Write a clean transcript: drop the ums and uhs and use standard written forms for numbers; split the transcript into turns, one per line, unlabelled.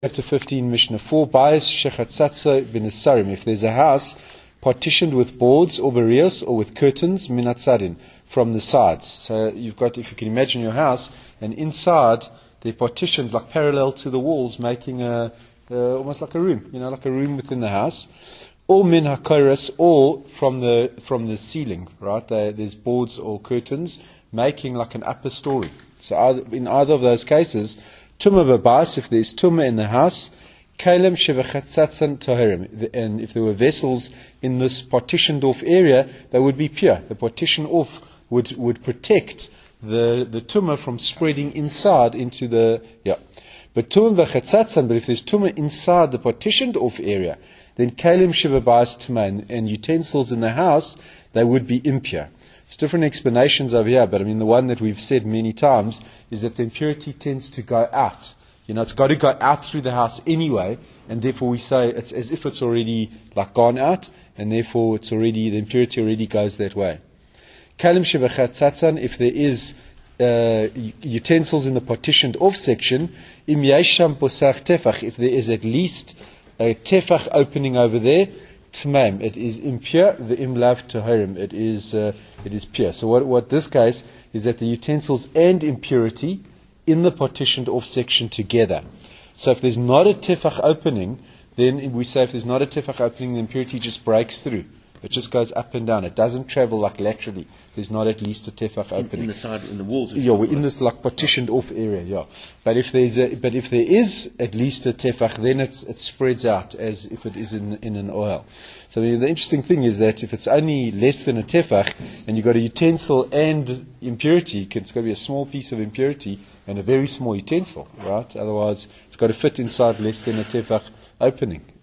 Chapter 15, Mishnah 4, Bayis Shechatzatzo B'Nesarim. If there's a house partitioned with boards or barriers or with curtains, Minatzadin, from the sides. So you've got, if you can imagine your house, and inside there are partitions like parallel to the walls, making almost like a room, like a room within the house. Or min hakoros, or from the ceiling, right? There's boards or curtains making like an upper story. So in either of those cases, Tumah babas, if there's tumah in the house, kalem shevachatzatsan toherim, and if there were vessels in this partitioned off area, they would be pure. The partition off would protect the tumah from spreading inside into the But tumah vachatzatsan, but if there's tumah inside the partitioned off area, then kalem shevabas tumah, and utensils in the house, they would be impure. There's different explanations over here, but the one that we've said many times is that the impurity tends to go out. It's got to go out through the house anyway, and therefore we say it's as if it's already gone out, and therefore the impurity already goes that way. Kalim shebechatzatsan, if there is utensils in the partitioned off section, im yesham posach tefach, if there is at least a tefach opening over there, Tmaim, it is impure. The imlav toherim, it is pure. So what this case is that the utensils and impurity in the partitioned off section together. So if there's not a tefach opening, then we say if there's not a tefach opening, the impurity just breaks through. It just goes up and down. It doesn't travel laterally. There's not at least a tefach opening.
In the side, in the walls.
We're in this partitioned off area. But if there is at least a tefach, then it spreads out as if it is in an oil. So the interesting thing is that if it's only less than a tefach, and you've got a utensil and impurity, it's got to be a small piece of impurity and a very small utensil, right? Otherwise, it's got to fit inside less than a tefach opening.